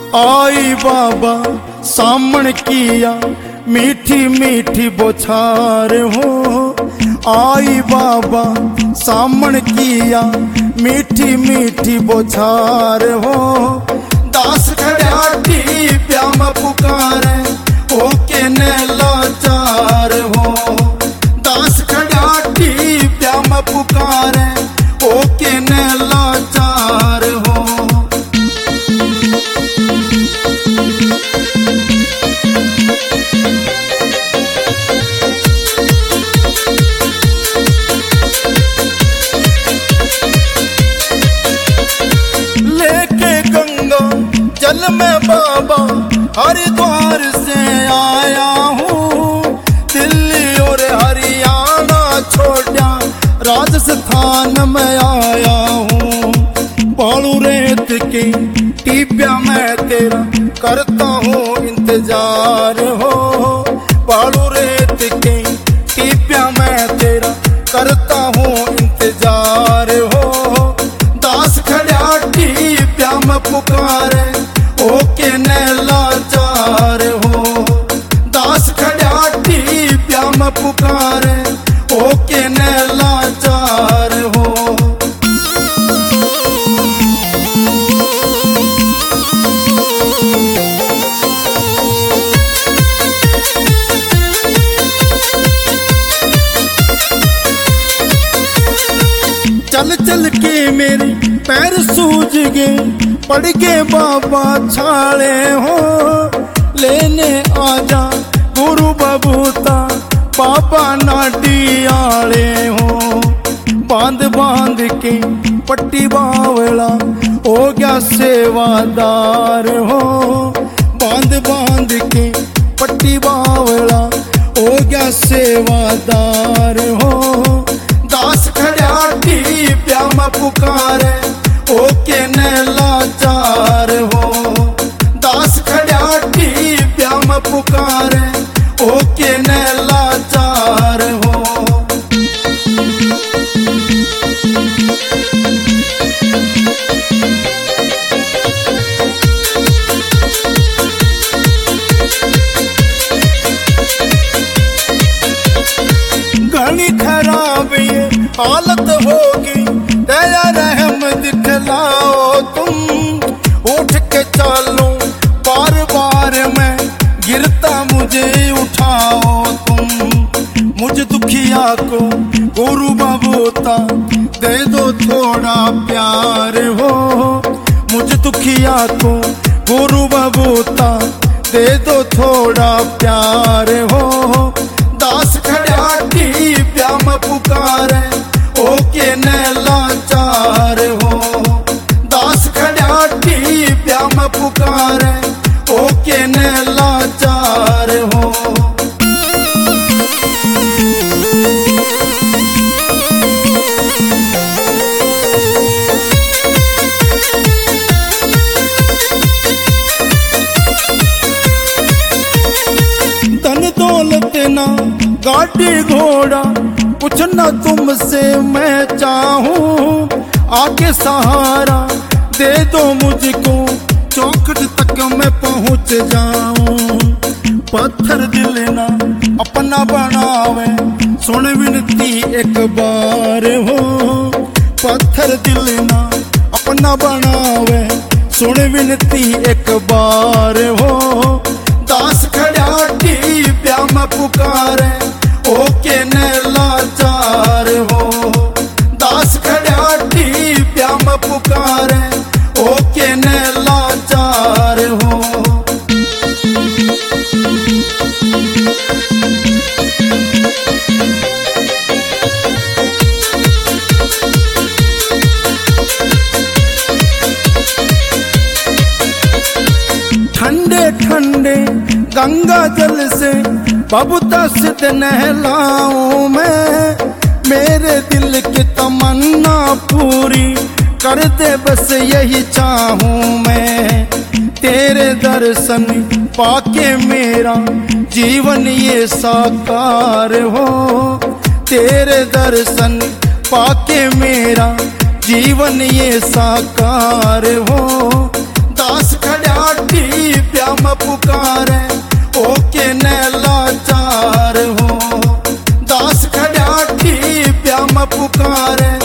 आई बाबा सामण किया मीठी मीठी बौछार हो। आई बाबा सामण किया मीठी मीठी बौछार हो। दास खड़ा की प्याम पुकारे ओ के ने लाचार हो। दास खड़ा की प्याम पुकारे ओ के ने लाचार हो। जल में बाबा हरिद्वार से आया हूँ। दिल्ली और हरियाणा छोड़ा राजस्थान में आया हूँ। बालू रेत की टिब्बिया में तेरा करता हूँ इंतजार हो। बालू रेत की टिब्बिया में तेरा करता हूँ इंतजार हो। दास खड़ा टिब्बिया में पुकारे ओ के ने लाचार हो। दास खड़ा टिब्बिया में पुकारे ओ के ने लाचार हो। चल चल के मेरे पैर सूज गए, पड़ गए बाबा छाले हो। लेने आजा गुरु बबूता बाबा नाडी आले हो। बांध बांध के पट्टी बावला हो गया सेवादार हो। बांध बांध के पट्टी बावला हो गया सेवादार हो। दास खड़ा टिब्बिया में पुकारे ओ के ने लाचार हो। दास खड़ा टिब्बिया में पुकारे ओ के ने लाचार हो। घनी खराब ये हालत होगी, दया रहम दिखलाओ तुम। उठ के चलो बार बार मैं गिरता मुझे उठाओ तुम। मुझ दुखिया को गुरु बबूता दे दो थोड़ा प्यार हो। मुझ दुखिया को गुरु बबूता दे दो थोड़ा प्यार हो। दास खड़ा टिब्बिया में पुकारे ओ के ने लाचार हो। दास खड़ा टिब्बिया में पुकारे ओ के ने लाचार हो। धन दौलत ना गाड़ी घोड़ा कुछ न तुमसे मैं चाहूं। आके सहारा दे दो मुझको, चौखट तक मैं पहुंच जाऊं। पत्थर दिल ना अपना बनावे, सुन विनती एक बार हो। पत्थर दिल ना अपना बनावे, सुन विनती एक बार हो। दास खड़ा टिब्बिया में पुकारे ओ के ने लाचार हो। दास खड़ा टिब्बिया में पुकारे ओ के ने लाचार हो। ठंडे ठंडे गंगा जल से बबूता सिद्ध नहलाऊं मैं। मेरे दिल की तमन्ना पूरी कर दे बस यही चाहूं मैं। तेरे दर्शन पाके मेरा जीवन ये साकार हो। तेरे दर्शन पाके मेरा जीवन ये साकार हो। दास खड़ा पुकारे।